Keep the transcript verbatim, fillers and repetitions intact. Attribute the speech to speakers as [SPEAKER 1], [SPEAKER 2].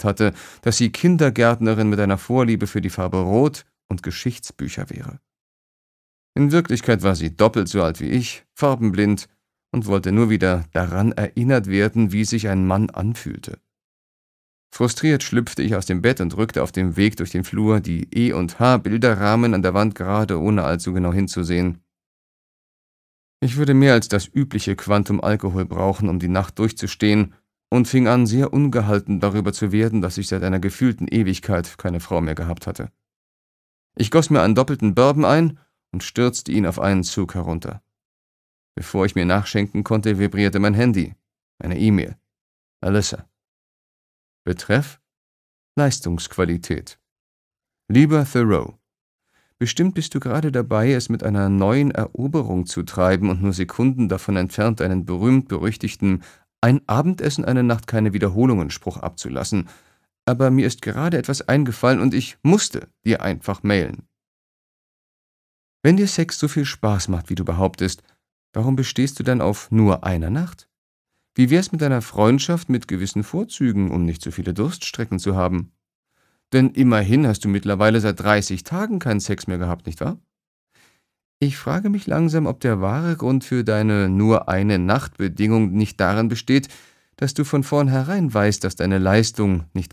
[SPEAKER 1] behauptet hatte, dass sie Kindergärtnerin mit einer Vorliebe für die Farbe Rot und Geschichtsbücher wäre. In Wirklichkeit war sie doppelt so alt wie ich, farbenblind und wollte nur wieder daran erinnert werden, wie sich ein Mann anfühlte. Frustriert schlüpfte ich aus dem Bett und rückte auf dem Weg durch den Flur die E und H-Bilderrahmen an der Wand gerade, ohne allzu genau hinzusehen. Ich würde mehr als das übliche Quantum Alkohol brauchen, um die Nacht durchzustehen, und fing an, sehr ungehalten darüber zu werden, dass ich seit einer gefühlten Ewigkeit keine Frau mehr gehabt hatte. Ich goss mir einen doppelten Bourbon ein und stürzte ihn auf einen Zug herunter. Bevor ich mir nachschenken konnte, vibrierte mein Handy. Eine E-Mail. Alyssa. Betreff: Leistungsqualität. Lieber Thoreau, bestimmt bist du gerade dabei, es mit einer neuen Eroberung zu treiben und nur Sekunden davon entfernt, einen berühmt-berüchtigten »Ein Abendessen, eine Nacht, keine Wiederholungen«-Spruch abzulassen. Aber mir ist gerade etwas eingefallen und ich musste dir einfach mailen. Wenn dir Sex so viel Spaß macht, wie du behauptest, warum bestehst du dann auf nur einer Nacht? Wie wär's mit einer Freundschaft mit gewissen Vorzügen, um nicht so viele Durststrecken zu haben? Denn immerhin hast du mittlerweile seit dreißig Tagen keinen Sex mehr gehabt, nicht wahr? Ich frage mich langsam, ob der wahre Grund für deine Nur-eine-Nacht-Bedingung nicht darin besteht, dass du von vornherein weißt, dass deine Leistung nicht